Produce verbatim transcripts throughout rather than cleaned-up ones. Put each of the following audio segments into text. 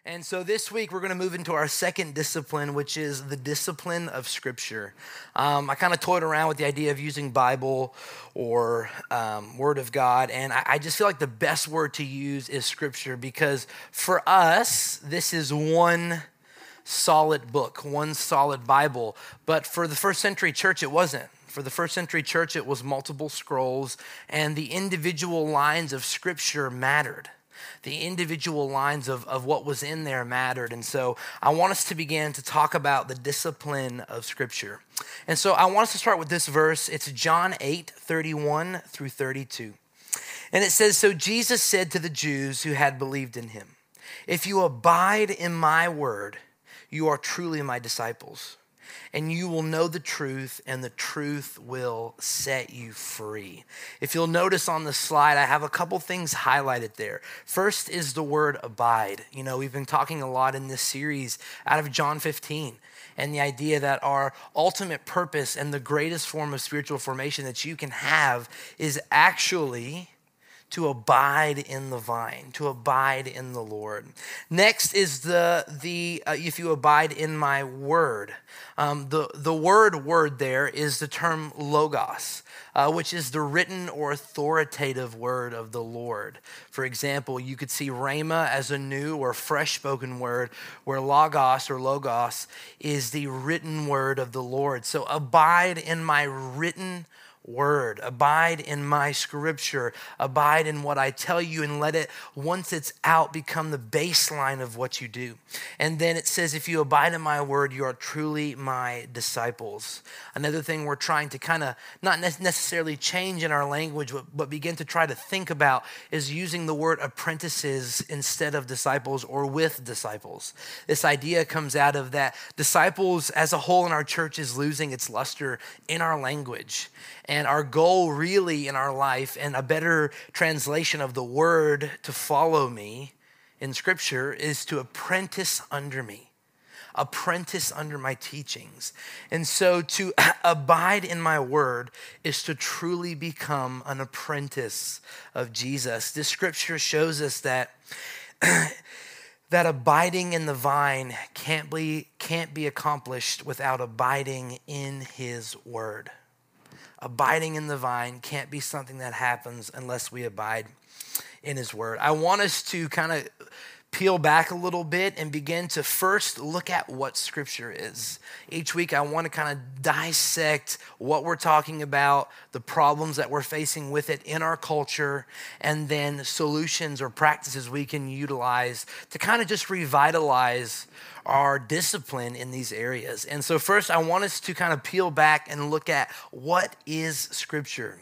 And so this week we're going to move into our second discipline, which is the discipline of Scripture. Um, I kind of toyed around with the idea of using Bible or um, Word of God, and I, I just feel like the best word to use is Scripture because for us, this is one solid book, one solid Bible. But for the first century church, it wasn't. For the first century church, it was multiple scrolls, and the individual lines of Scripture mattered. The individual lines of, of what was in there mattered. And so I want us to begin to talk about the discipline of Scripture. And so I want us to start with this verse. It's John eight, thirty-one through thirty-two. And it says, "So Jesus said to the Jews who had believed in him, 'If you abide in my word, you are truly my disciples. And you will know the truth, and the truth will set you free.'" If you'll notice on the slide, I have a couple things highlighted there. First is the word abide. You know, we've been talking a lot in this series out of John fifteen, and the idea that our ultimate purpose and the greatest form of spiritual formation that you can have is actually to abide in the vine, to abide in the Lord. Next is the, the uh, if you abide in my word. Um, the, the word word there is the term logos, uh, which is the written or authoritative word of the Lord. For example, you could see rhema as a new or fresh spoken word, where logos or logos is the written word of the Lord. So abide in my written word, abide in my scripture, abide in what I tell you, and let it, once it's out, become the baseline of what you do. And then it says, if you abide in my word, you are truly my disciples. Another thing we're trying to kind of not necessarily change in our language, but, but begin to try to think about is using the word apprentices instead of disciples or with disciples. This idea comes out of that disciples as a whole in our church is losing its luster in our language. And our goal really in our life, and a better translation of the word to follow me in Scripture, is to apprentice under me, apprentice under my teachings. And so to abide in my word is to truly become an apprentice of Jesus. This Scripture shows us that that abiding in the vine can't be, can't be accomplished without abiding in his word. Abiding in the vine can't be something that happens unless we abide in his word. I want us to kind of peel back a little bit and begin to first look at what Scripture is. Each week I want to kind of dissect what we're talking about, the problems that we're facing with it in our culture, and then solutions or practices we can utilize to kind of just revitalize our discipline in these areas. And so first I want us to kind of peel back and look at what is Scripture.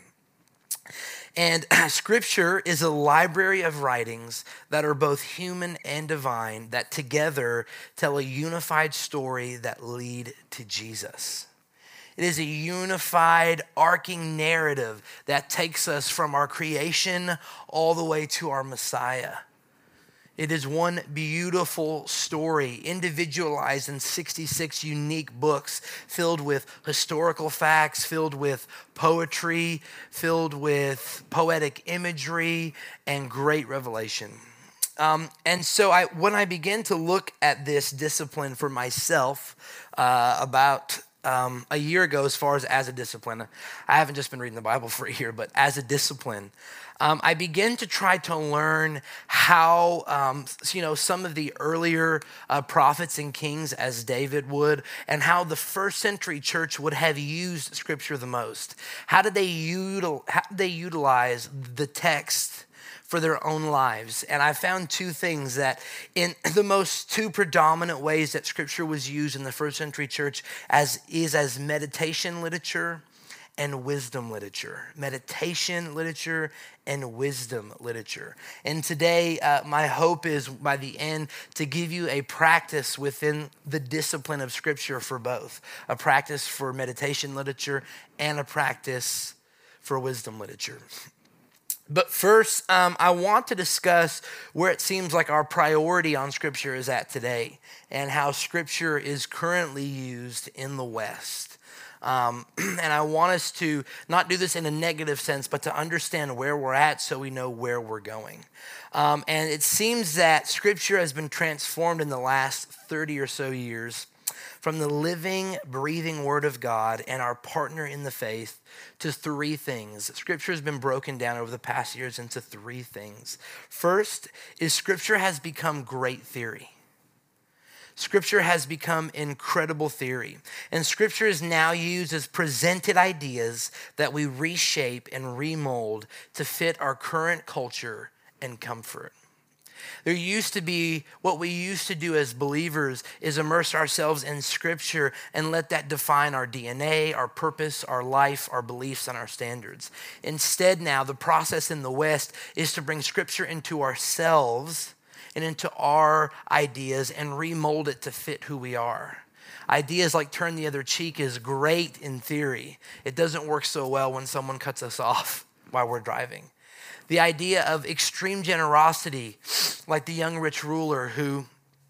And Scripture is a library of writings that are both human and divine that together tell a unified story that lead to Jesus. It is a unified, arcing narrative that takes us from our creation all the way to our Messiah. It is one beautiful story, individualized in sixty-six unique books, filled with historical facts, filled with poetry, filled with poetic imagery, and great revelation. Um, and so I, when I began to look at this discipline for myself uh, about um, a year ago, as far as as a discipline, I haven't just been reading the Bible for a year, but as a discipline, Um, I began to try to learn how, um, you know, some of the earlier uh, prophets and kings, as David would, and how the first century church would have used Scripture the most. How did they, util- how did they utilize the text for their own lives? And I found two things that in the most two predominant ways that Scripture was used in the first century church as is as meditation literature and wisdom literature, meditation literature and wisdom literature. And today, uh, my hope is by the end to give you a practice within the discipline of Scripture for both, a practice for meditation literature and a practice for wisdom literature. But first, um, I want to discuss where it seems like our priority on Scripture is at today and how Scripture is currently used in the West. Um, and I want us to not do this in a negative sense, but to understand where we're at so we know where we're going. Um, and it seems that Scripture has been transformed in the last thirty or so years from the living, breathing Word of God and our partner in the faith to three things. Scripture has been broken down over the past years into three things. First is Scripture has become great theory. Scripture has become incredible theory. And Scripture is now used as presented ideas that we reshape and remold to fit our current culture and comfort. There used to be, what we used to do as believers is immerse ourselves in Scripture and let that define our D N A, our purpose, our life, our beliefs, and our standards. Instead now, the process in the West is to bring Scripture into ourselves and into our ideas and remold it to fit who we are. Ideas like turn the other cheek is great in theory. It doesn't work so well when someone cuts us off while we're driving. The idea of extreme generosity, like the young rich ruler who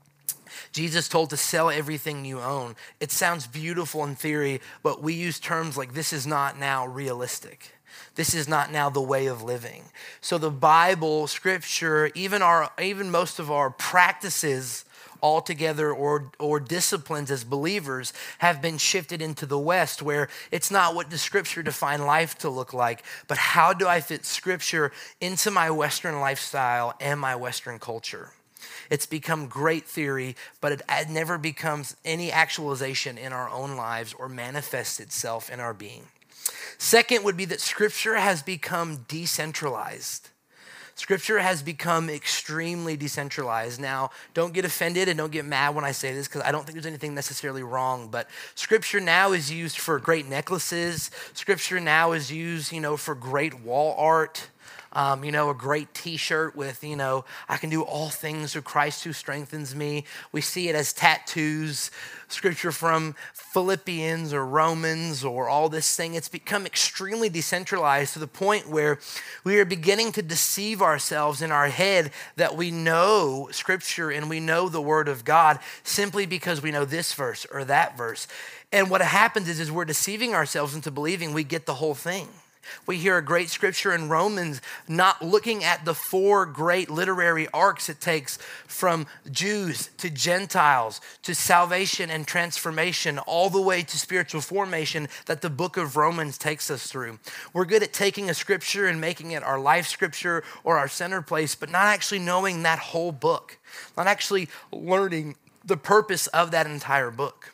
Jesus told to sell everything you own. It sounds beautiful in theory, but we use terms like this is not now realistic. This is not now the way of living. So the Bible, Scripture, even our, even most of our practices altogether or, or disciplines as believers have been shifted into the West, where it's not what does Scripture define life to look like, but how do I fit Scripture into my Western lifestyle and my Western culture? It's become great theory, but it never becomes any actualization in our own lives or manifests itself in our being. Second would be that Scripture has become decentralized. Scripture has become extremely decentralized. Now, don't get offended and don't get mad when I say this, because I don't think there's anything necessarily wrong, but Scripture now is used for great necklaces. Scripture now is used, you know, for great wall art. Um, you know, a great t-shirt with, you know, I can do all things through Christ who strengthens me. We see it as tattoos, Scripture from Philippians or Romans or all this thing. It's become extremely decentralized to the point where we are beginning to deceive ourselves in our head that we know Scripture and we know the Word of God simply because we know this verse or that verse. And what happens is, is we're deceiving ourselves into believing we get the whole thing. We hear a great scripture in Romans, not looking at the four great literary arcs it takes from Jews to Gentiles to salvation and transformation all the way to spiritual formation that the book of Romans takes us through. We're good at taking a scripture and making it our life scripture or our center place, but not actually knowing that whole book, not actually learning the purpose of that entire book.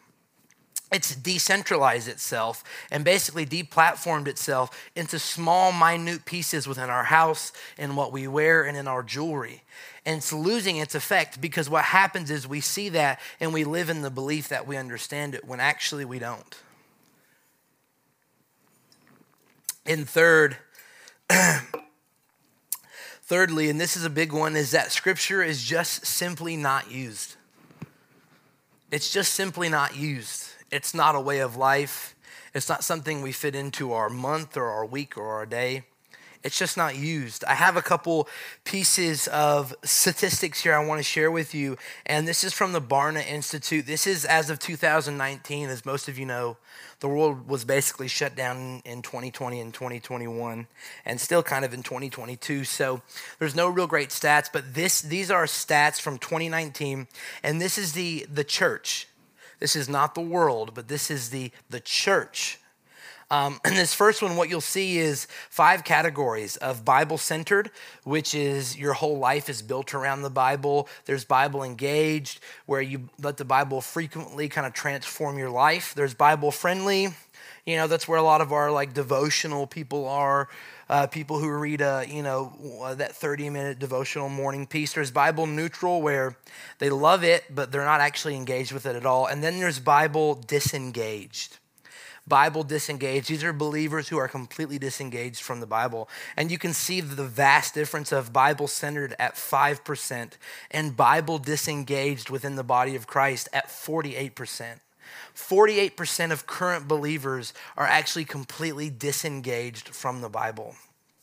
It's decentralized itself and basically deplatformed itself into small, minute pieces within our house and what we wear and in our jewelry. And it's losing its effect because what happens is we see that and we live in the belief that we understand it when actually we don't. And third, thirdly, and this is a big one, is that Scripture is just simply not used. It's just simply not used. It's not a way of life. It's not something we fit into our month or our week or our day. It's just not used. I have a couple pieces of statistics here I want to share with you, and this is from the Barna Institute. This is as of two thousand nineteen. As most of you know, the world was basically shut down in twenty twenty and twenty twenty-one, and still kind of in twenty twenty-two. So there's no real great stats, but this these are stats from twenty nineteen, and this is the the church. This is not the world, but this is the, the church. Um, and this first one, what you'll see is five categories of Bible-centered, which is your whole life is built around the Bible. There's Bible-engaged, where you let the Bible frequently kind of transform your life. There's Bible-friendly. You know, that's where a lot of our like devotional people are. Uh, people who read, a, you know, that thirty-minute devotional morning piece. There's Bible neutral, where they love it, but they're not actually engaged with it at all. And then there's Bible disengaged. Bible disengaged. These are believers who are completely disengaged from the Bible. And you can see the vast difference of Bible-centered at five percent and Bible disengaged within the body of Christ at forty-eight percent. forty-eight percent of current believers are actually completely disengaged from the Bible.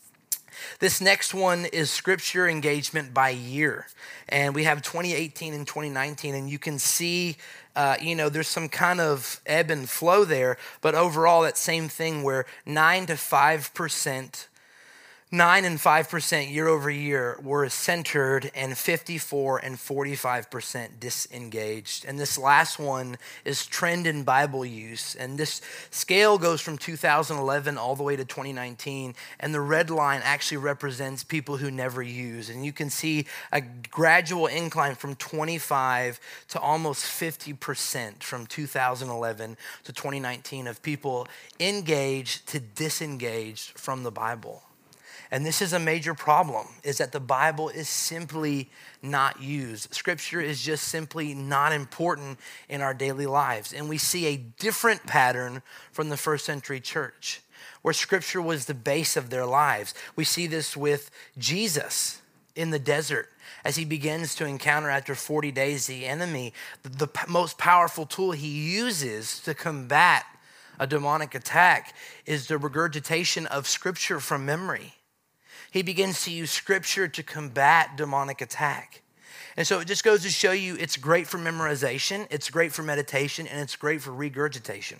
This next one is scripture engagement by year. And we have twenty eighteen and twenty nineteen, and you can see, uh, you know, there's some kind of ebb and flow there, but overall that same thing where nine to five percent Nine and five percent year over year were centered, and fifty-four and forty-five percent disengaged. And this last one is trend in Bible use. And this scale goes from two thousand eleven all the way to twenty nineteen. And the red line actually represents people who never use. And you can see a gradual incline from twenty-five to almost fifty percent from two thousand eleven to twenty nineteen of people engaged to disengaged from the Bible. And this is a major problem, is that the Bible is simply not used. Scripture is just simply not important in our daily lives. And we see a different pattern from the first century church, where Scripture was the base of their lives. We see this with Jesus in the desert. As he begins to encounter after forty days the enemy, the most powerful tool he uses to combat a demonic attack is the regurgitation of Scripture from memory. He begins to use Scripture to combat demonic attack. And so it just goes to show you it's great for memorization, it's great for meditation, and it's great for regurgitation.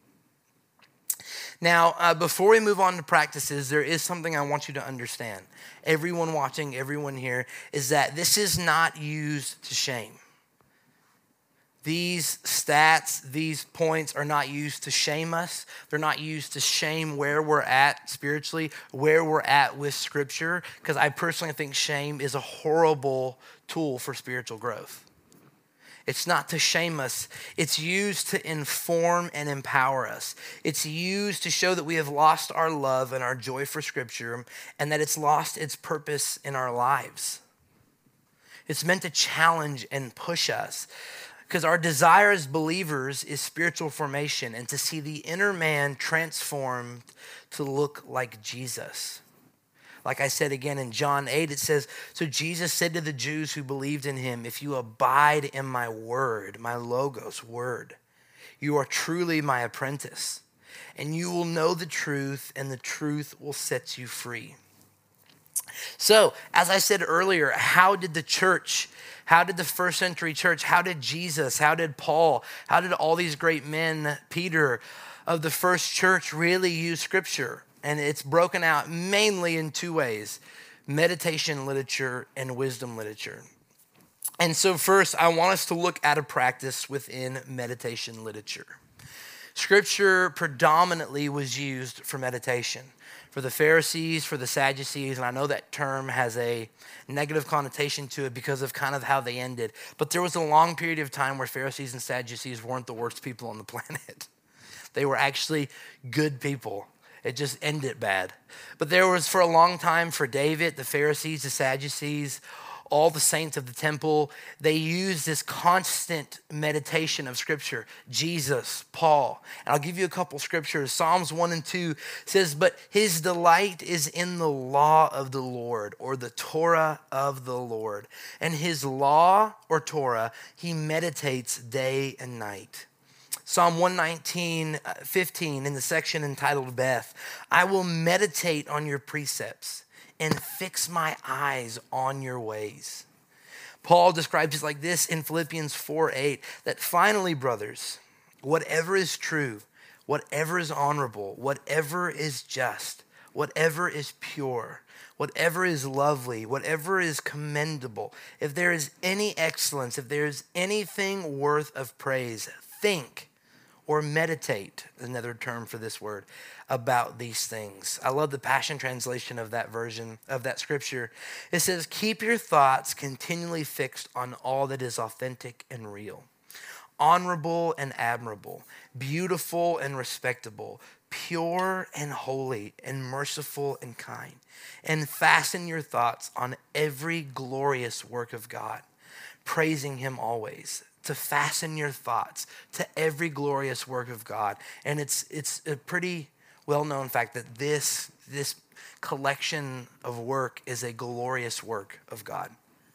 Now, uh, before we move on to practices, there is something I want you to understand. Everyone watching, everyone here, is that this is not used to shame. These stats, these points are not used to shame us. They're not used to shame where we're at spiritually, where we're at with Scripture, because I personally think shame is a horrible tool for spiritual growth. It's not to shame us. It's used to inform and empower us. It's used to show that we have lost our love and our joy for Scripture, and that it's lost its purpose in our lives. It's meant to challenge and push us. Because our desire as believers is spiritual formation and to see the inner man transformed to look like Jesus. Like I said again in John eight, it says, so Jesus said to the Jews who believed in him, if you abide in my word, my logos word, you are truly my apprentice, and you will know the truth, and the truth will set you free. So, as I said earlier, how did the church, how did the first century church, how did Jesus, how did Paul, how did all these great men, Peter, of the first church really use Scripture? And it's broken out mainly in two ways, meditation literature and wisdom literature. And so first, I want us to look at a practice within meditation literature. Scripture predominantly was used for meditation. For the Pharisees, for the Sadducees, and I know that term has a negative connotation to it because of kind of how they ended. But there was a long period of time where Pharisees and Sadducees weren't the worst people on the planet. They were actually good people. It just ended bad. But there was for a long time for David, the Pharisees, the Sadducees, all the saints of the temple, they used this constant meditation of Scripture. Jesus, Paul. And I'll give you a couple scriptures. Psalms one and two says, but his delight is in the law of the Lord, or the Torah of the Lord. And his law, or Torah, he meditates day and night. Psalm one nineteen, fifteen, in the section entitled Beth, I will meditate on your precepts and fix my eyes on your ways. Paul describes it like this in Philippians four eight, that finally, brothers, whatever is true, whatever is honorable, whatever is just, whatever is pure, whatever is lovely, whatever is commendable, if there is any excellence, if there is anything worth of praise, think or meditate, another term for this word, about these things. I love the Passion Translation of that version of that scripture. It says, keep your thoughts continually fixed on all that is authentic and real, honorable and admirable, beautiful and respectable, pure and holy, and merciful and kind. And fasten your thoughts on every glorious work of God, praising him always. To fasten your thoughts to every glorious work of God. And it's it's a pretty well-known fact that this, this collection of work is a glorious work of God.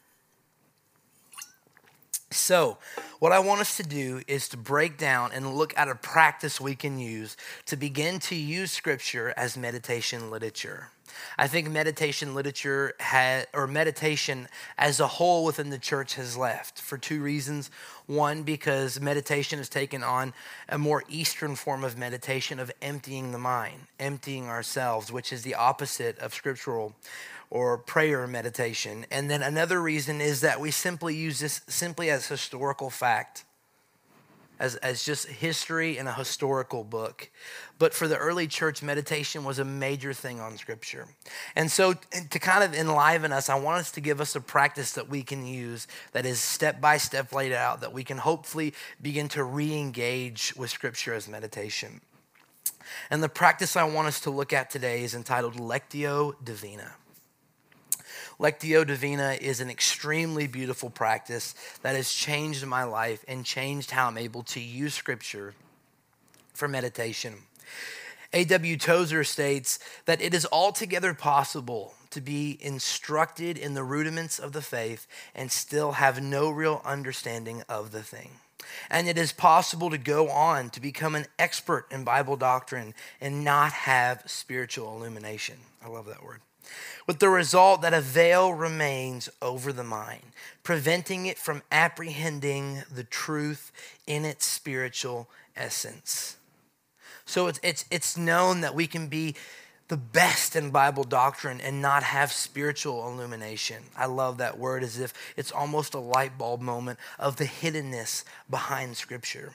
So what I want us to do is to break down and look at a practice we can use to begin to use Scripture as meditation literature. I think meditation literature ha- or meditation as a whole within the church has left for two reasons. One, because meditation has taken on a more Eastern form of meditation of emptying the mind, emptying ourselves, which is the opposite of scriptural or prayer meditation. And then another reason is that we simply use this simply as historical fact, as, as just history in a historical book. But for the early church, meditation was a major thing on Scripture. And so to kind of enliven us, I want us to give us a practice that we can use that is step-by-step laid out, that we can hopefully begin to re-engage with Scripture as meditation. And the practice I want us to look at today is entitled Lectio Divina. Lectio Divina is an extremely beautiful practice that has changed my life and changed how I'm able to use Scripture for meditation. A W Tozer states that it is altogether possible to be instructed in the rudiments of the faith and still have no real understanding of the thing. And it is possible to go on to become an expert in Bible doctrine and not have spiritual illumination. I love that word. With the result that a veil remains over the mind, preventing it from apprehending the truth in its spiritual essence. So it's it's it's known that we can be the best in Bible doctrine and not have spiritual illumination. I love that word, as if it's almost a light bulb moment of the hiddenness behind Scripture.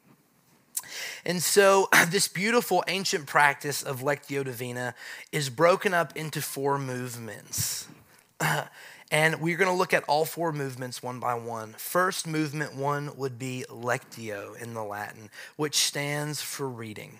And so this beautiful ancient practice of Lectio Divina is broken up into four movements. And we're going to look at all four movements one by one. First, movement one would be Lectio in the Latin, which stands for reading.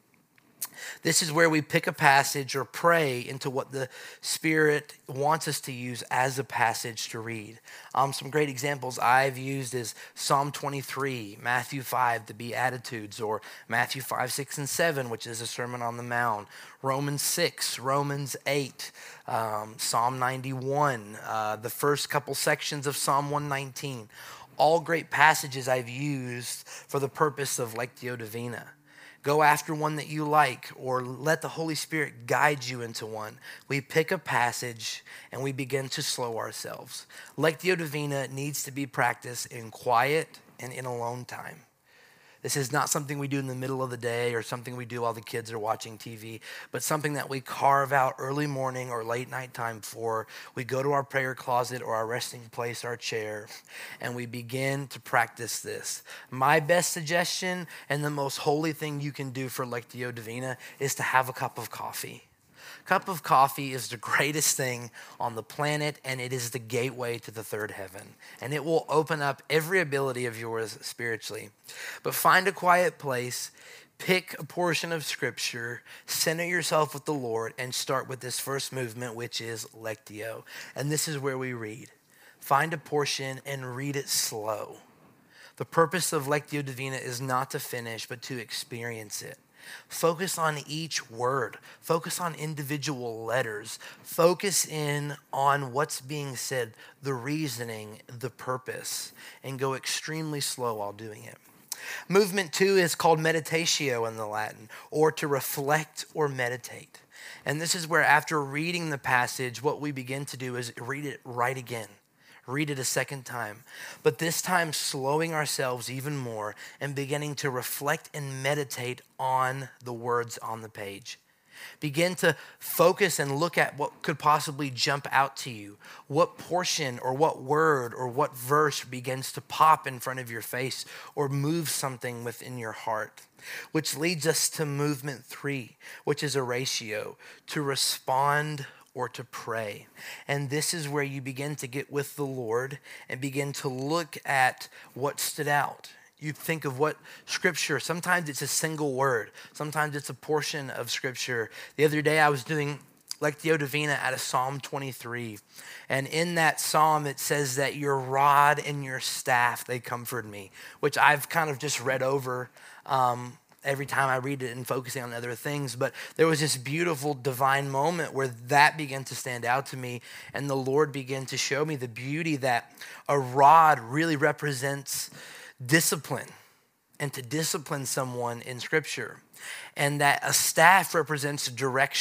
This is where we pick a passage or pray into what the Spirit wants us to use as a passage to read. Um, some great examples I've used is Psalm twenty-three, Matthew five, the Beatitudes, or Matthew five, six, and seven, which is a Sermon on the Mount, Romans six, Romans eight, um, Psalm ninety-one, uh, the first couple sections of Psalm one nineteen. All great passages I've used for the purpose of Lectio Divina. Go after one that you like, or let the Holy Spirit guide you into one. We pick a passage and we begin to slow ourselves. Lectio Divina needs to be practiced in quiet and in alone time. This is not something we do in the middle of the day or something we do while the kids are watching T V, but something that we carve out early morning or late night time for. We go to our prayer closet or our resting place, our chair, and we begin to practice this. My best suggestion and the most holy thing you can do for Lectio Divina is to have a cup of coffee. Cup of coffee is the greatest thing on the planet, and it is the gateway to the third heaven. And it will open up every ability of yours spiritually. But find a quiet place, pick a portion of Scripture, center yourself with the Lord, and start with this first movement, which is Lectio. And this is where we read. Find a portion and read it slow. The purpose of Lectio Divina is not to finish, but to experience it. Focus on each word. Focus on individual letters. Focus in on what's being said, the reasoning, the purpose, and go extremely slow while doing it. Movement two is called meditatio in the Latin, or to reflect or meditate. And this is where after reading the passage, what we begin to do is read it right again. Read it a second time, but this time slowing ourselves even more and beginning to reflect and meditate on the words on the page. Begin to focus and look at what could possibly jump out to you. What portion or what word or what verse begins to pop in front of your face or move something within your heart. Which leads us to movement three, which is oratio, to respond or to pray. And this is where you begin to get with the Lord and begin to look at what stood out. You think of what Scripture, sometimes it's a single word, sometimes it's a portion of Scripture. The other day I was doing Lectio Divina out of Psalm twenty-three. And in that psalm, it says that your rod and your staff, they comfort me, which I've kind of just read over um, every time I read it and focusing on other things. But there was this beautiful divine moment where that began to stand out to me, and the Lord began to show me the beauty that a rod really represents discipline, and to discipline someone in Scripture. And that a staff represents direction.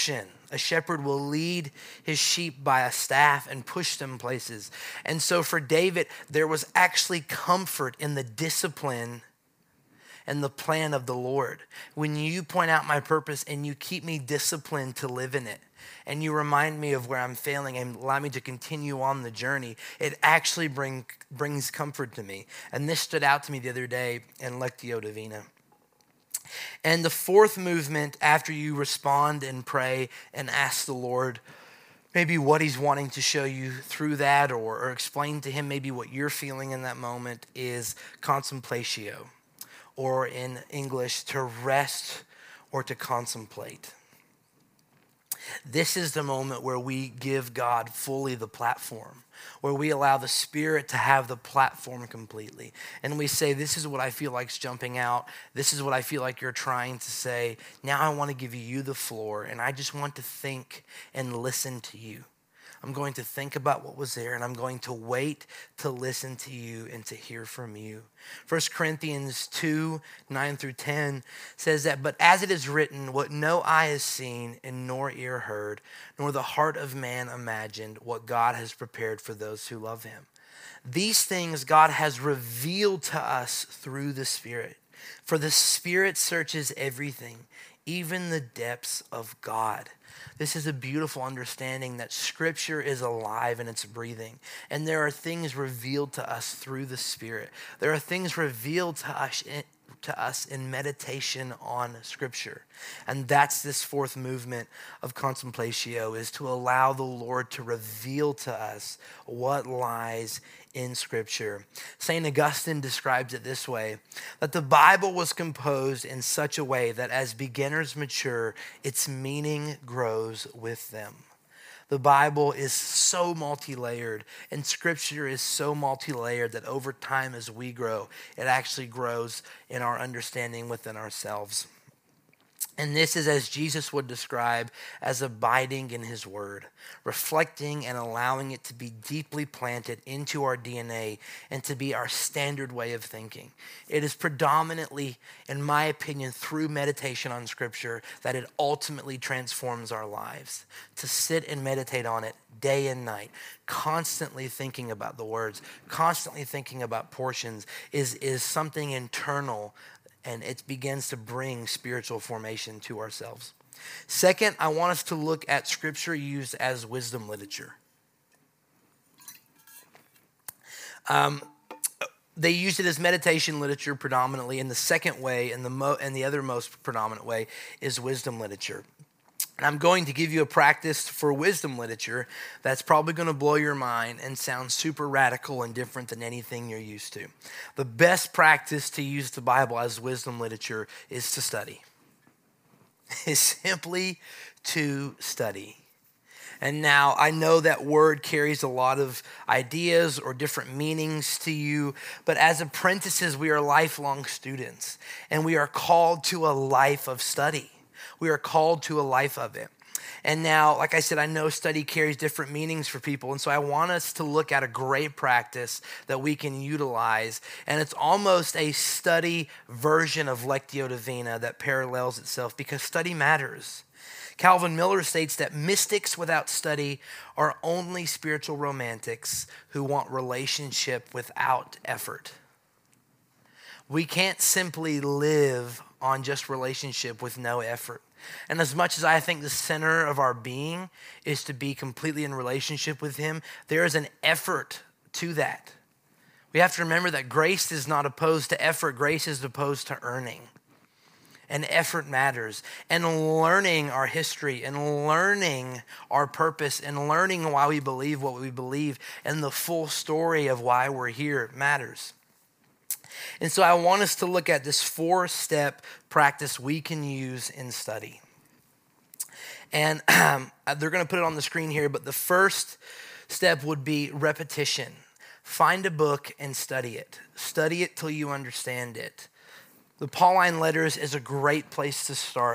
A shepherd will lead his sheep by a staff and push them places. And so for David, there was actually comfort in the discipline and the plan of the Lord. When you point out my purpose and you keep me disciplined to live in it, and you remind me of where I'm failing and allow me to continue on the journey, it actually bring, brings comfort to me. And this stood out to me the other day in Lectio Divina. And the fourth movement, after you respond and pray and ask the Lord maybe what he's wanting to show you through that, or, or explain to him maybe what you're feeling in that moment, is contemplatio, or in English, to rest or to contemplate. This is the moment where we give God fully the platform, where we allow the Spirit to have the platform completely. And we say, this is what I feel like's jumping out. This is what I feel like you're trying to say. Now I want to give you the floor, and I just want to think and listen to you. I'm going to think about what was there, and I'm going to wait to listen to you and to hear from you. First Corinthians two, nine through ten says that, but as it is written, what no eye has seen and nor ear heard, nor the heart of man imagined, what God has prepared for those who love him. These things God has revealed to us through the Spirit. For the Spirit searches everything, even the depths of God. This is a beautiful understanding that Scripture is alive and it's breathing. And there are things revealed to us through the Spirit. There are things revealed to us in, to us in meditation on Scripture. And that's this fourth movement of contemplatio, is to allow the Lord to reveal to us what lies in Scripture. Saint Augustine describes it this way, that the Bible was composed in such a way that as beginners mature, its meaning grows with them. The Bible is so multi-layered, and Scripture is so multi-layered that over time as we grow, it actually grows in our understanding within ourselves. And this is, as Jesus would describe, as abiding in his word, reflecting and allowing it to be deeply planted into our D N A and to be our standard way of thinking. It is predominantly, in my opinion, through meditation on Scripture that it ultimately transforms our lives. To sit and meditate on it day and night, constantly thinking about the words, constantly thinking about portions, is, is something internal, and it begins to bring spiritual formation to ourselves. Second, I want us to look at Scripture used as wisdom literature. Um, they used it as meditation literature predominantly, and the second way, and the mo- and the other most predominant way, is wisdom literature. And I'm going to give you a practice for wisdom literature that's probably going to blow your mind and sound super radical and different than anything you're used to. The best practice to use the Bible as wisdom literature is to study. Is simply to study. And now I know that word carries a lot of ideas or different meanings to you, but as apprentices, we are lifelong students, and we are called to a life of study. We are called to a life of it. And now, like I said, I know study carries different meanings for people. And so I want us to look at a great practice that we can utilize. And it's almost a study version of Lectio Divina that parallels itself, because study matters. Calvin Miller states that mystics without study are only spiritual romantics who want relationship without effort. We can't simply live on just relationship with no effort. And as much as I think the center of our being is to be completely in relationship with him, there is an effort to that. We have to remember that grace is not opposed to effort. Grace is opposed to earning. And effort matters. And learning our history and learning our purpose and learning why we believe what we believe and the full story of why we're here matters. And so I want us to look at this four-step practice we can use in study. And um, they're going to put it on the screen here, but the first step would be repetition. Find a book and study it. Study it till you understand it. The Pauline letters is a great place to start.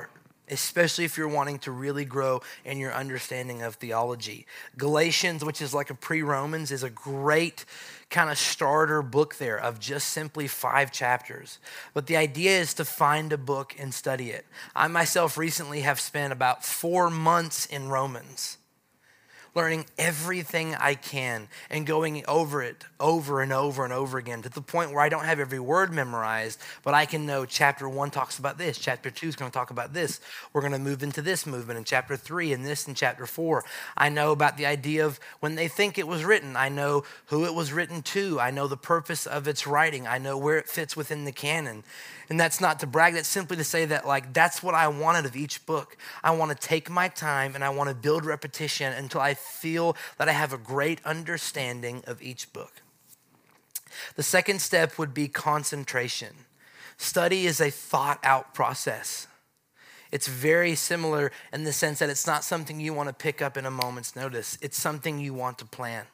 especially if you're wanting to really grow in your understanding of theology. Galatians, which is like a pre-Romans, is a great kind of starter book there of just simply five chapters. But the idea is to find a book and study it. I myself recently have spent about four months in Romans, learning everything I can and going over it over and over and over again to the point where I don't have every word memorized, but I can know chapter one talks about this, chapter two is going to talk about this. We're going to move into this movement in chapter three and this in chapter four. I know about the idea of when they think it was written. I know who it was written to. I know the purpose of its writing. I know where it fits within the canon. And that's not to brag, that's simply to say that like that's what I wanted of each book. I want to take my time and I want to build repetition until I feel that I have a great understanding of each book. The second step would be concentration. Study is a thought out process. It's very similar in the sense that it's not something you want to pick up in a moment's notice. It's something you want to plan.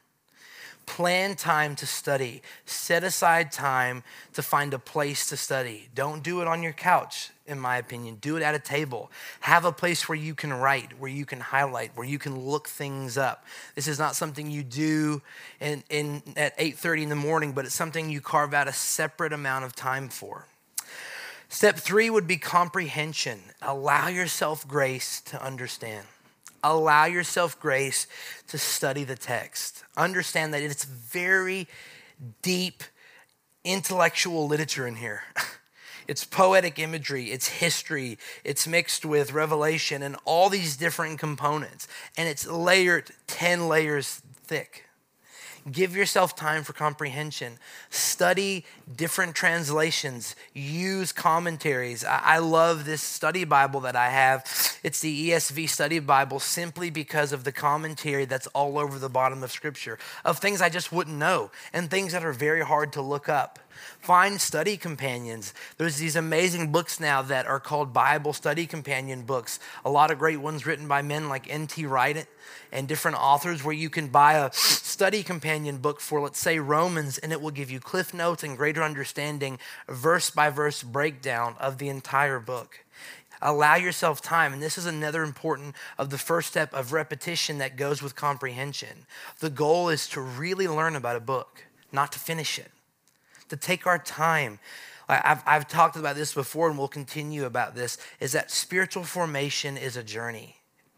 Plan time to study. Set aside time to find a place to study. Don't do it on your couch, in my opinion. Do it at a table. Have a place where you can write, where you can highlight, where you can look things up. This is not something you do in, in at eight thirty in the morning, but it's something you carve out a separate amount of time for. Step three would be comprehension. Allow yourself grace to understand. Allow yourself grace to study the text. Understand that it's very deep intellectual literature in here. It's poetic imagery, it's history, it's mixed with revelation and all these different components. And it's layered ten layers thick. Give yourself time for comprehension. Study different translations. Use commentaries. I, I love this study Bible that I have. It's the E S V study Bible simply because of the commentary that's all over the bottom of Scripture, of things I just wouldn't know and things that are very hard to look up. Find study companions. There's these amazing books now that are called Bible study companion books. A lot of great ones written by men like N T Wright and different authors where you can buy a study companion book for, let's say, Romans, and it will give you cliff notes and greater understanding, verse by verse breakdown of the entire book. Allow yourself time, and this is another important of the first step of repetition that goes with comprehension. The goal is to really learn about a book, not to finish it. To take our time. I've, I've talked about this before and we'll continue about this, is that spiritual formation is a journey.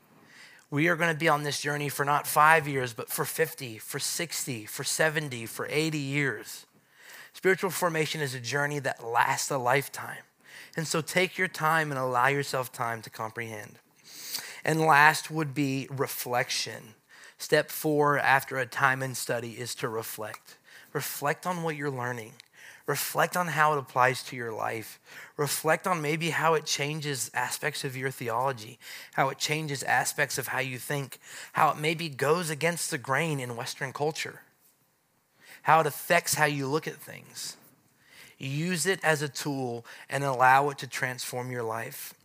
We are going to be on this journey for not five years, but for fifty, for sixty, for seventy, for eighty years. Spiritual formation is a journey that lasts a lifetime. And so take your time and allow yourself time to comprehend. And last would be reflection. Step four after a time in study is to reflect. Reflect on what you're learning. Reflect on how it applies to your life. Reflect on maybe how it changes aspects of your theology, how it changes aspects of how you think, how it maybe goes against the grain in Western culture, how it affects how you look at things. Use it as a tool and allow it to transform your life.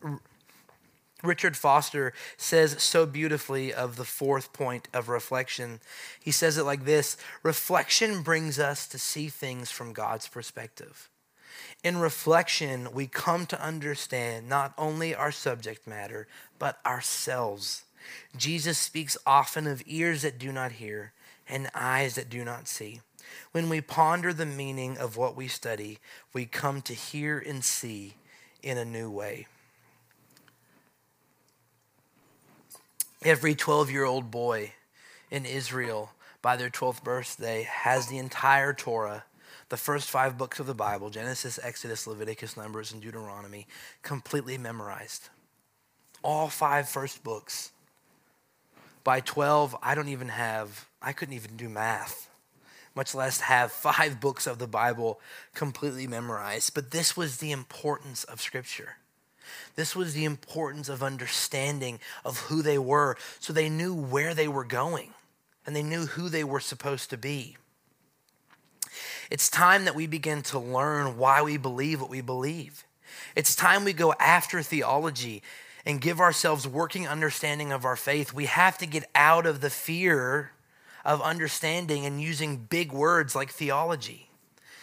Richard Foster says so beautifully of the fourth point of reflection. He says it like this: reflection brings us to see things from God's perspective. In reflection, we come to understand not only our subject matter, but ourselves. Jesus speaks often of ears that do not hear and eyes that do not see. When we ponder the meaning of what we study, we come to hear and see in a new way. Every twelve-year-old boy in Israel by their twelfth birthday has the entire Torah, the first five books of the Bible, Genesis, Exodus, Leviticus, Numbers, and Deuteronomy, completely memorized. All five first books. By twelve, I don't even have, I couldn't even do math, much less have five books of the Bible completely memorized. But this was the importance of Scripture. This was the importance of understanding of who they were, so they knew where they were going and they knew who they were supposed to be. It's time that we begin to learn why we believe what we believe. It's time we go after theology and give ourselves working understanding of our faith. We have to get out of the fear of understanding and using big words like theology.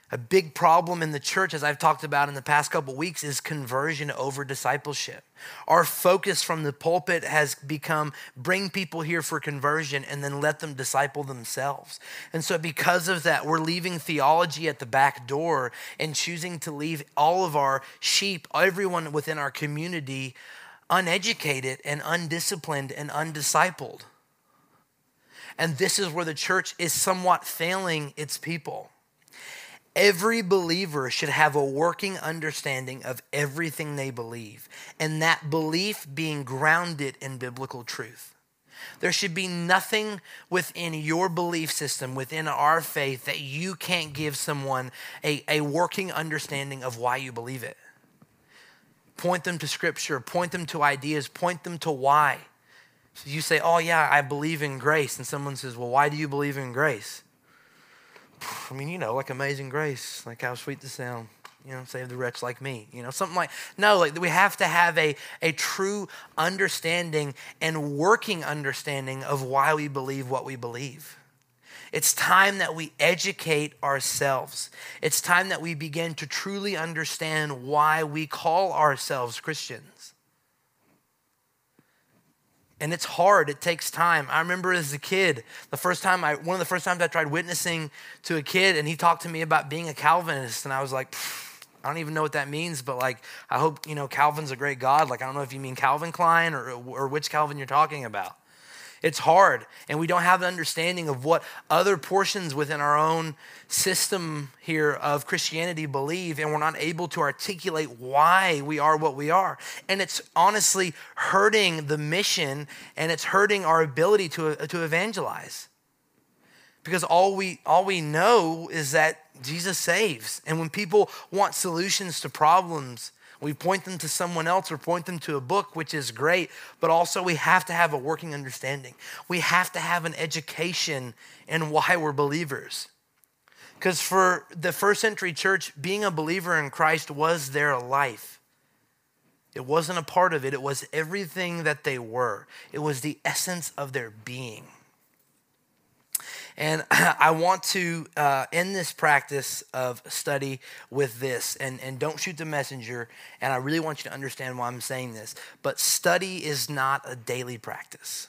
A big problem in the church, as I've talked about in the past couple of weeks, is conversion over discipleship. Our focus from the pulpit has become bring people here for conversion and then let them disciple themselves. And so because of that, we're leaving theology at the back door and choosing to leave all of our sheep, everyone within our community, uneducated and undisciplined and undiscipled. And this is where the church is somewhat failing its people. Every believer should have a working understanding of everything they believe, and that belief being grounded in biblical truth. There should be nothing within your belief system, within our faith, that you can't give someone a, a working understanding of why you believe it. Point them to scripture, point them to ideas, point them to why. So you say, oh yeah, I believe in grace. And someone says, well, why do you believe in grace? I mean, you know, like Amazing Grace, like how sweet the sound, you know, save the wretch like me, you know, something like, no, like we have to have a, a true understanding and working understanding of why we believe what we believe. It's time that we educate ourselves. It's time that we begin to truly understand why we call ourselves Christians. And it's hard, it takes time. I remember as a kid, the first time I, one of the first times I tried witnessing to a kid and he talked to me about being a Calvinist and I was like, I don't even know what that means, but like, I hope, you know, Calvin's a great God. Like, I don't know if you mean Calvin Klein or, or which Calvin you're talking about. It's hard, and we don't have an understanding of what other portions within our own system here of Christianity believe, and we're not able to articulate why we are what we are. And it's honestly hurting the mission, and it's hurting our ability to, to evangelize. Because all we all we know is that Jesus saves. And when people want solutions to problems, we point them to someone else or point them to a book, which is great, but also we have to have a working understanding. We have to have an education in why we're believers. Because for the first century church, being a believer in Christ was their life. It wasn't a part of it. It was everything that they were. It was the essence of their being. And I want to uh, end this practice of study with this. And, and don't shoot the messenger. And I really want you to understand why I'm saying this. But study is not a daily practice.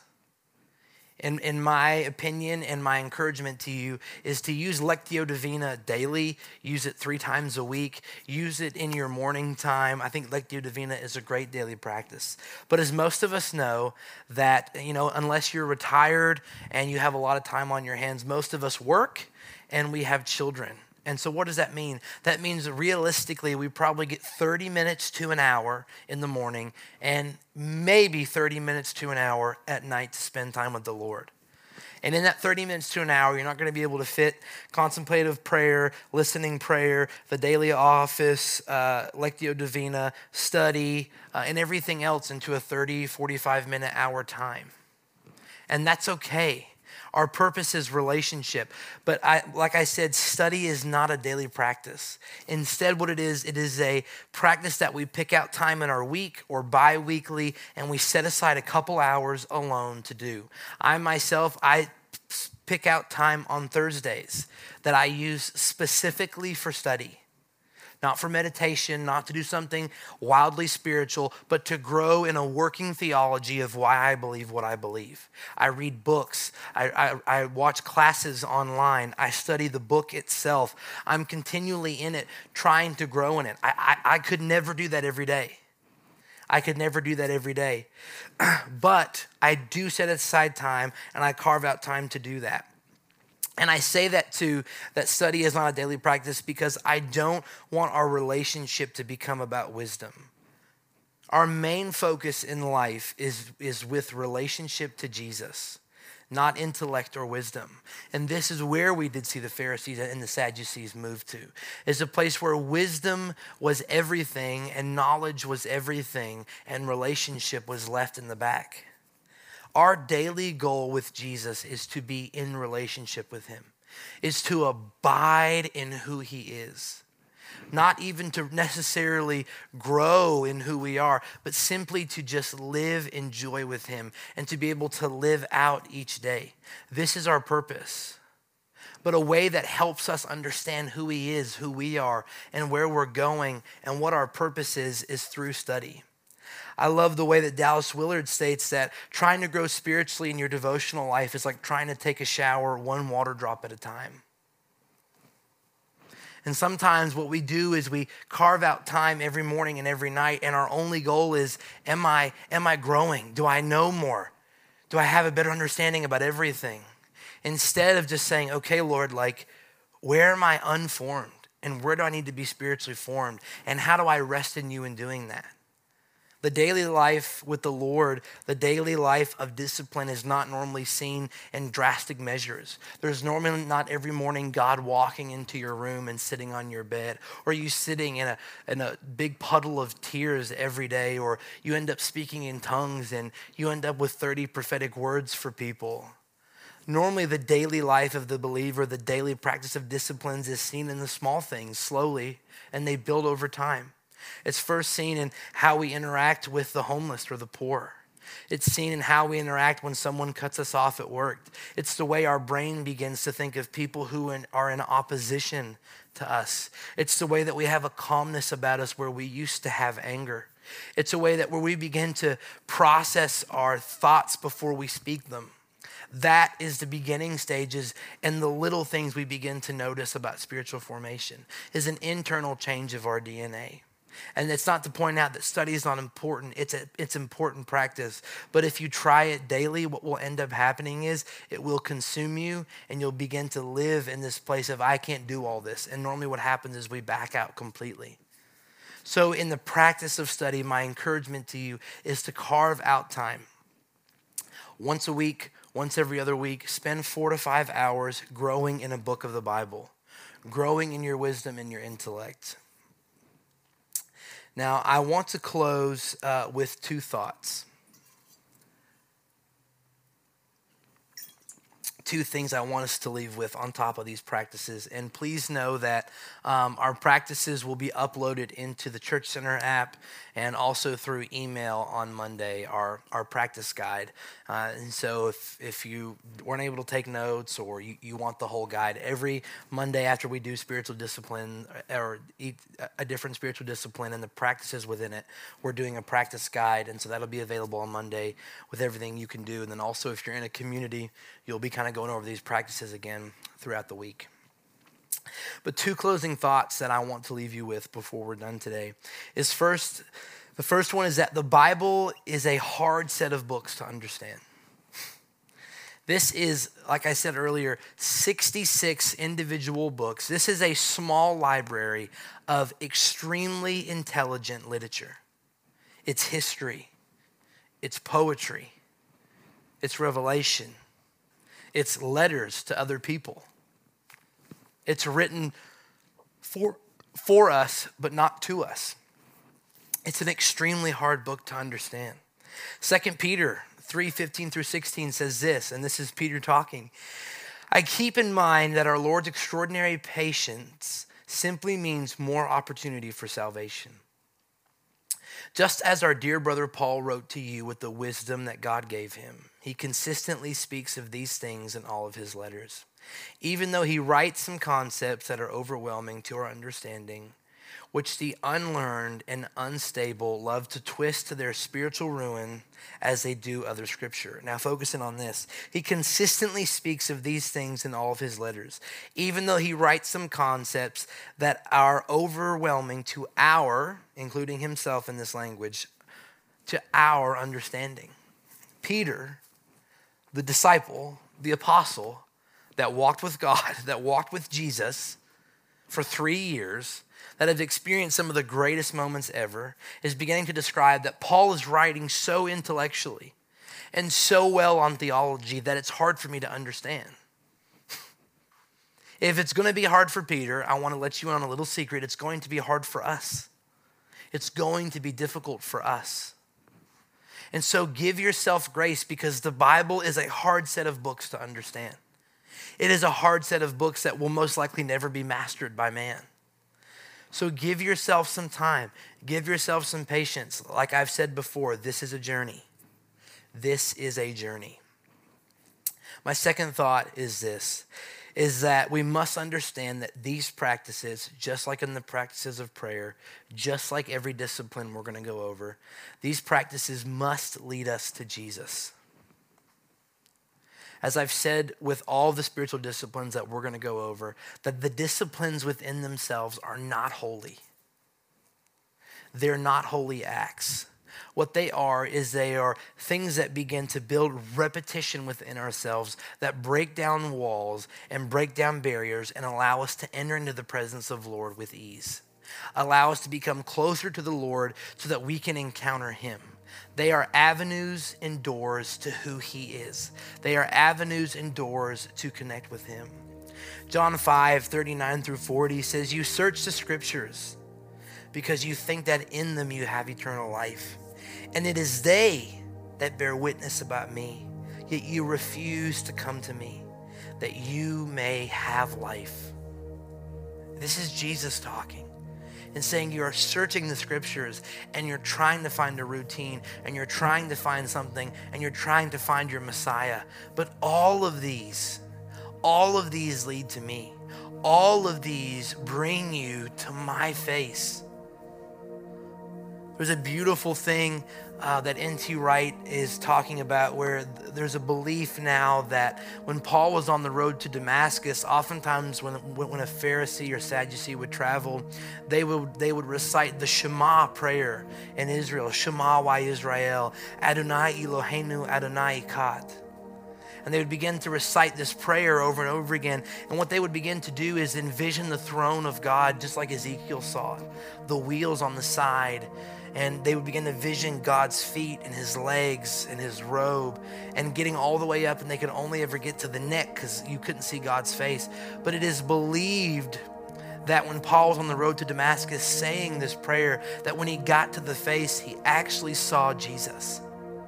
In, in my opinion and my encouragement to you is to use Lectio Divina daily. Use it three times a week. Use it in your morning time. I think Lectio Divina is a great daily practice. But as most of us know that, you know, unless you're retired and you have a lot of time on your hands, most of us work and we have children. And so what does that mean? That means that realistically, we probably get thirty minutes to an hour in the morning and maybe thirty minutes to an hour at night to spend time with the Lord. And in that thirty minutes to an hour, you're not going to be able to fit contemplative prayer, listening prayer, the daily office, uh, Lectio Divina, study, uh, and everything else into a thirty, forty-five minute hour time. And that's okay. Our purpose is relationship. But I, like I said, study is not a daily practice. Instead, what it is, it is a practice that we pick out time in our week or bi-weekly, and we set aside a couple hours alone to do. I myself, I pick out time on Thursdays that I use specifically for study. Not for meditation, not to do something wildly spiritual, but to grow in a working theology of why I believe what I believe. I read books. I, I, I watch classes online. I study the book itself. I'm continually in it, trying to grow in it. I, I, I could never do that every day. I could never do that every day. But I do set aside time, and I carve out time to do that. And I say that too, that study is not a daily practice because I don't want our relationship to become about wisdom. Our main focus in life is, is with relationship to Jesus, not intellect or wisdom. And this is where we did see the Pharisees and the Sadducees move to. It's a place where wisdom was everything and knowledge was everything and relationship was left in the back. Our daily goal with Jesus is to be in relationship with him, is to abide in who he is. Not even to necessarily grow in who we are, but simply to just live in joy with him and to be able to live out each day. This is our purpose. but a way that helps us understand who he is, who we are, and where we're going, and what our purpose is, is through study. I love the way that Dallas Willard states that trying to grow spiritually in your devotional life is like trying to take a shower one water drop at a time. And sometimes what we do is we carve out time every morning and every night, and our only goal is, am I, am I growing? Do I know more? Do I have a better understanding about everything? Instead of just saying, okay, Lord, like, where am I unformed? And where do I need to be spiritually formed? And how do I rest in you in doing that? The daily life with the Lord, the daily life of discipline is not normally seen in drastic measures. There's normally not every morning God walking into your room and sitting on your bed, or you sitting in a, in a big puddle of tears every day, or you end up speaking in tongues and you end up with thirty prophetic words for people. Normally, the daily life of the believer, the daily practice of disciplines is seen in the small things slowly, and they build over time. It's first seen in how we interact with the homeless or the poor. It's seen in how we interact when someone cuts us off at work. It's the way our brain begins to think of people who are in opposition to us. It's the way that we have a calmness about us where we used to have anger. It's a way that where we begin to process our thoughts before we speak them. That is the beginning stages, and the little things we begin to notice about spiritual formation is an internal change of our D N A. And it's not to point out that study is not important. It's a, it's important practice. But if you try it daily, what will end up happening is it will consume you, and you'll begin to live in this place of, I can't do all this. And normally what happens is we back out completely. So in the practice of study, my encouragement to you is to carve out time. Once a week, once every other week, spend four to five hours growing in a book of the Bible, growing in your wisdom and your intellect. Now, I want to close uh, with two thoughts. Two things I want us to leave with on top of these practices. And please know that um, our practices will be uploaded into the Church Center app and also through email on Monday, our, our practice guide. Uh, and so if, if you weren't able to take notes or you, you want the whole guide, every Monday after we do spiritual discipline or a different spiritual discipline and the practices within it, we're doing a practice guide. And so that'll be available on Monday with everything you can do. And then also if you're in a community, you'll be kind of going over these practices again throughout the week. But two closing thoughts that I want to leave you with before we're done today is first, the first one is that the Bible is a hard set of books to understand. This is, like I said earlier, sixty-six individual books. This is a small library of extremely intelligent literature. It's history, it's poetry, it's revelation, it's letters to other people. It's written for, for us, but not to us. It's an extremely hard book to understand. Second Peter three fifteen through sixteen says this, and this is Peter talking. I keep in mind that our Lord's extraordinary patience simply means more opportunity for salvation. Just as our dear brother Paul wrote to you with the wisdom that God gave him, he consistently speaks of these things in all of his letters. Even though he writes some concepts that are overwhelming to our understanding, which the unlearned and unstable love to twist to their spiritual ruin as they do other scripture. Now focusing on this, he consistently speaks of these things in all of his letters, even though he writes some concepts that are overwhelming to our, including himself in this language, to our understanding. Peter, the disciple, the apostle that walked with God, that walked with Jesus for three years, that have experienced some of the greatest moments ever, is beginning to describe that Paul is writing so intellectually and so well on theology that it's hard for me to understand. If it's going to be hard for Peter, I want to let you in on a little secret. It's going to be hard for us. It's going to be difficult for us. And so give yourself grace, because the Bible is a hard set of books to understand. It is a hard set of books that will most likely never be mastered by man. So give yourself some time. Give yourself some patience. Like I've said before, this is a journey. This is a journey. My second thought is this, is that we must understand that these practices, just like in the practices of prayer, just like every discipline we're going to go over, these practices must lead us to Jesus. As I've said with all the spiritual disciplines that we're going to go over, that the disciplines within themselves are not holy. They're not holy acts. What they are is they are things that begin to build repetition within ourselves, that break down walls and break down barriers and allow us to enter into the presence of the Lord with ease. Allow us to become closer to the Lord so that we can encounter him. They are avenues and doors to who he is. They are avenues and doors to connect with him. John five, thirty-nine through forty says, you search the scriptures because you think that in them you have eternal life. And it is they that bear witness about me, yet you refuse to come to me, that you may have life. This is Jesus talking and saying you are searching the scriptures and you're trying to find a routine and you're trying to find something and you're trying to find your Messiah. But all of these, all of these lead to me. All of these bring you to my face. There's a beautiful thing uh, that N T Wright is talking about where th- there's a belief now that when Paul was on the road to Damascus, oftentimes when, when a Pharisee or Sadducee would travel, they would, they would recite the Shema prayer in Israel, Shema wa Israel, Adonai Eloheinu Adonai Echad. And they would begin to recite this prayer over and over again. And what they would begin to do is envision the throne of God, just like Ezekiel saw it, the wheels on the side. And they would begin to vision God's feet and his legs and his robe and getting all the way up, and they could only ever get to the neck because you couldn't see God's face. But it is believed that when Paul was on the road to Damascus saying this prayer, that when he got to the face, he actually saw Jesus.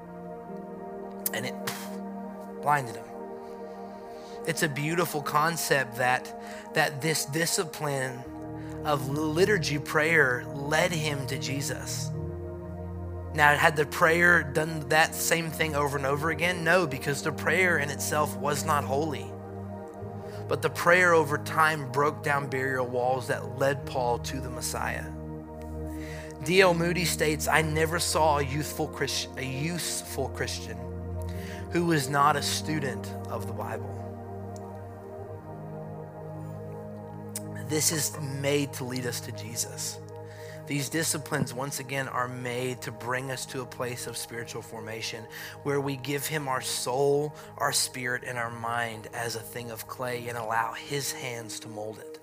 And it blinded him. It's a beautiful concept that, that this discipline of liturgy prayer led him to Jesus. Now, had the prayer done that same thing over and over again? No, because the prayer in itself was not holy. But the prayer over time broke down barrier walls that led Paul to the Messiah. D L Moody states, I never saw a youthful Christian, a useful Christian who was not a student of the Bible. This is made to lead us to Jesus. These disciplines, once again, are made to bring us to a place of spiritual formation where we give him our soul, our spirit, and our mind as a thing of clay and allow his hands to mold it.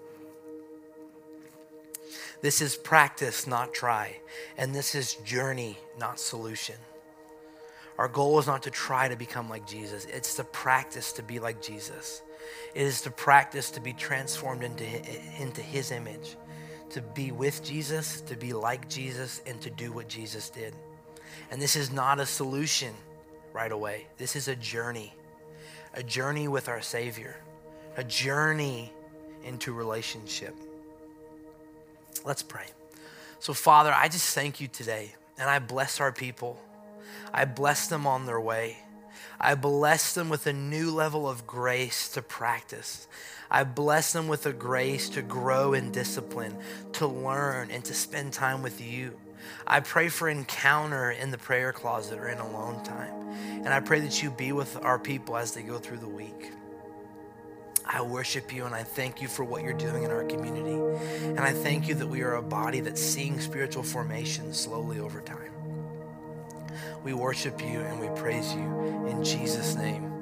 This is practice, not try. And this is journey, not solution. Our goal is not to try to become like Jesus. It's to practice to be like Jesus. It is to practice to be transformed into, into his image, to be with Jesus, to be like Jesus, and to do what Jesus did. And this is not a solution right away. This is a journey, a journey with our Savior, a journey into relationship. Let's pray. So, Father, I just thank you today, and I bless our people. I bless them on their way. I bless them with a new level of grace to practice. I bless them with a grace to grow in discipline, to learn, and to spend time with you. I pray for encounter in the prayer closet or in alone time. And I pray that you be with our people as they go through the week. I worship you and I thank you for what you're doing in our community. And I thank you that we are a body that's seeing spiritual formation slowly over time. We worship you and we praise you in Jesus' name.